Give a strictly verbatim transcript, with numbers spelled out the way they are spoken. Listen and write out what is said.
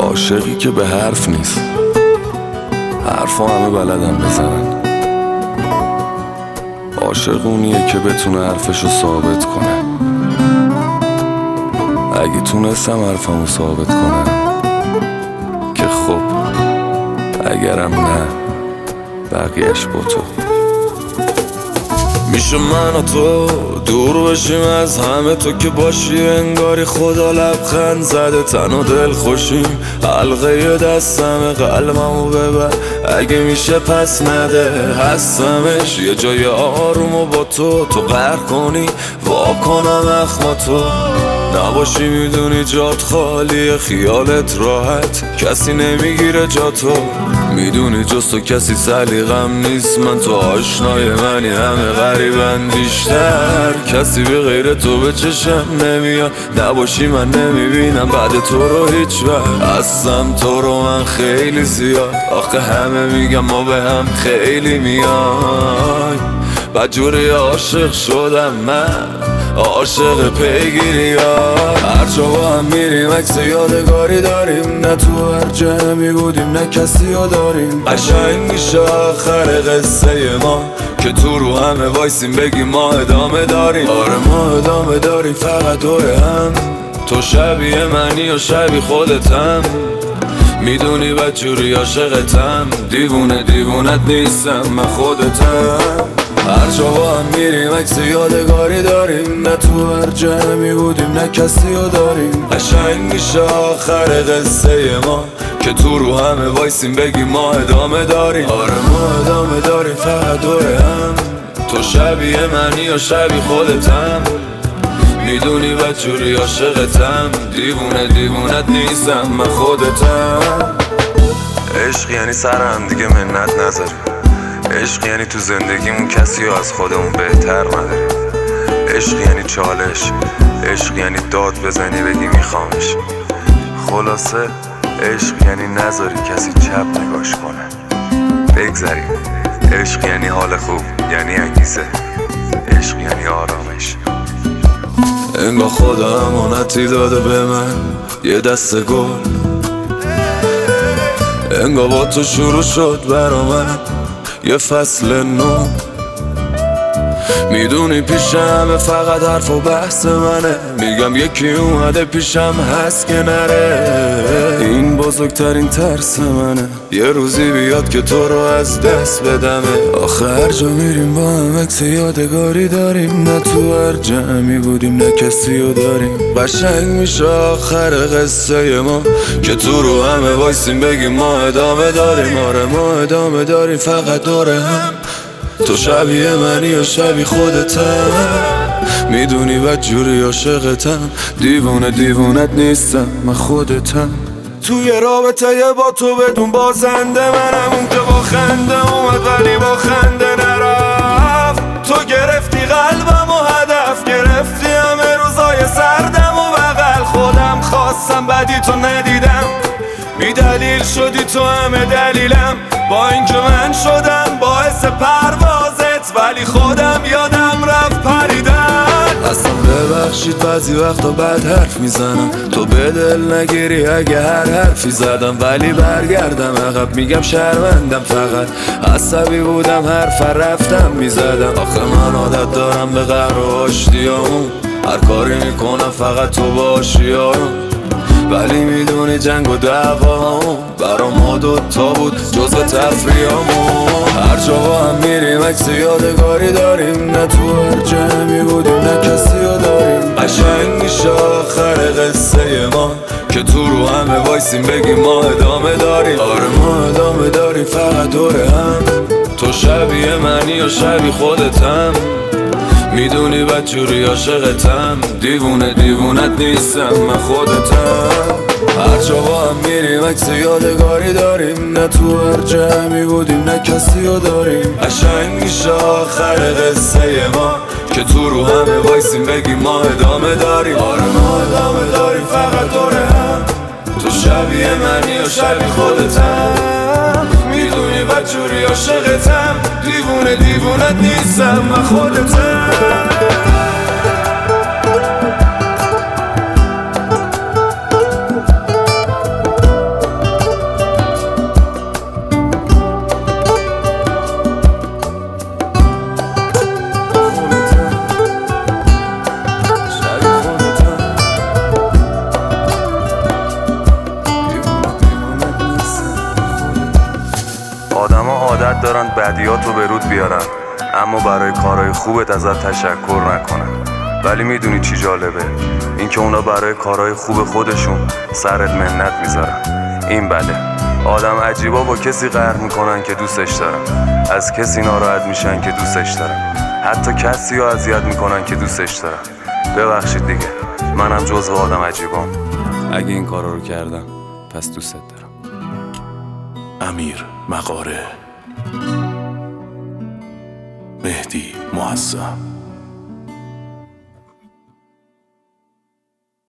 عاشقی که به حرف نیست، حرفا همه بلدن بزنن. عاشق اونیه که بتونه حرفشو ثابت کنه. اگه تونستم حرفمو ثابت کنم که خب، اگرم نه بقیهش با تو. میشه من و تو دور بشیم از همه، تو که باشی انگاری خدا لبخند زده. تن و دل خوشیم، حلقه دستم قلبمو ببر اگه میشه پس نده. هستمش یه جای آرومو با تو، تو قهر کنی واکنم اخما تو نباشی. میدونی جات خالیه، خیالت راحت، کسی نمیگیره جا تو. میدونی جز تو کسی سلیقم نیست، من تو آشنای منی، همه غریبن بیشتر. کسی به غیر تو به چشم نمیاد، نباشی من نمیبینم بعد تو رو هیچ وقت. هستم تو رو من خیلی زیاد، آخه همه میگم ما به هم خیلی میای. بدجوری عاشق شدم من، عاشق پیگیری ها. هر جا با هم میریم عکس یادگاری داریم، نه تو هر جمعی بودیم نه کسی ها داریم. قشنگ میشه آخر قصه ما که تو رو همه وایسیم بگیم ما ادامه داریم. آره ما ادامه داریم فقط دور هم، تو شبیه منی و شبیه خودتم. میدونی بدجوری عاشقتم، دیوونه دیوونت نیستم من خودتم. هر جا با هم میریم عکس یادگاری داریم، نه تو هر جمعی بودیم نه کسی ها داریم. قشنگ میشه آخر قصه ما که تو رو همه وایسیم بگیم ما ادامه داریم. آره ما ادامه داریم فقط دور هم، تو شبیه منی و شبیه خودتم. میدونی بدجوری عاشقتم، دیوونه دیوونت نیستم من خودتم. عشق یعنی سر هم دیگه منت نذاریم، عشق یعنی تو زندگیمون کسی رو از خودمون بهتر نداریم. عشق یعنی چالش، عشق یعنی داد بزنی بگی میخوامش. خلاصه عشق یعنی نذاری کسی چپ نگاش کنه، بگذریم. عشق یعنی حال خوب، یعنی انگیزه، عشق یعنی آرامش. انگار خدا امانتی داده به من یه دسته گل، انگار با تو شروع شد برا من یه فصل نو. میدونی پیشم فقط حرف و بحث منه، میگم یکی اومده پیشم هست که نره. این بزرگترین ترس منه، یه روزی بیاد که تو رو از دست بدمه. آخه هر جا میریم با هم عکس یادگاری داریم، نه تو هر جمعی بودیم نه کسی رو داریم. قشنگ میشه آخر قصه ما که تو رو همه وایسیم بگیم ما ادامه داریم. آره ما ادامه داریم فقط دور هم، تو شبیه منی و شبیه خودتم. میدونی بدجوری عاشقتم، دیوونه دیوونت نیستم من خودتم. توی رابطه با تو بدون بازنده منم، اون که با خنده اومد ولی با خنده نرفت. تو گرفتی قلبم و هدف گرفتی همه روزای سردم و بغل خودم خواستم بدی تو ندیدم، بی دلیل شدی تو همه دلیلم. با اینکه من شدم باعث پروازت ولی خودم یادم رفت پریدن. اصلا ببخشید بعضی وقتا بد حرف میزنم، تو به دل نگیری اگه هر حرفی زدم. ولی برگردم عقب میگم شرمندم، فقط عصبی بودم حرف رفتم میزدم. آخه من عادت دارم به قهر و آشتیامون، هر کاری میکنم فقط تو باشی آروم. ولی میدونی جنگ و دعوامون برا ما دوتا بود جزو تفریامون. هر جا با هم میریم عکس یادگاری داریم، نه تو هر جمعی بودیم نه کسی رو داریم. قشنگ میشه آخر قصه ما که تو رو همه وایسیم بگیم ما ادامه داریم. آره ما ادامه داریم فقط دور هم، تو شبیه منی و شبیه خودتم. میدونی بدجوری عاشقتم، دیوونه دیوونت نیستم من خودتم. هر جا با هم میریم عکس یادگاری داریم، نه تو هر جمعی بودیم نه کسی رو داریم. قشنگ میشه آخر قصه ما که تو رو همه وایسیم بگیم ما ادامه داریم. آره ما ادامه داریم فقط دور هم، تو شبیه منی و شبیه خودتم. میدونی بدجوری عاشقتم، دیوونه دیوونت نیستم من خودتم. بدیاتو به رود بیارن اما برای کارهای خوبت ازت تشکر نکنن. ولی میدونی چی جالبه؟ اینکه اونا برای کارهای خوب خودشون سرت منت میذارن. این بله، آدم عجیبا با کسی قهر میکنن که دوستش دارن، از کسی ناراحت میشن که دوستش دارن، حتی کسی رو اذیت میکنن که دوستش دارن. ببخشید دیگه، منم جزو آدم عجیبام. اگه این کارا رو کردم پس دوستت دارم. امیر مغاره، مهدی معظم.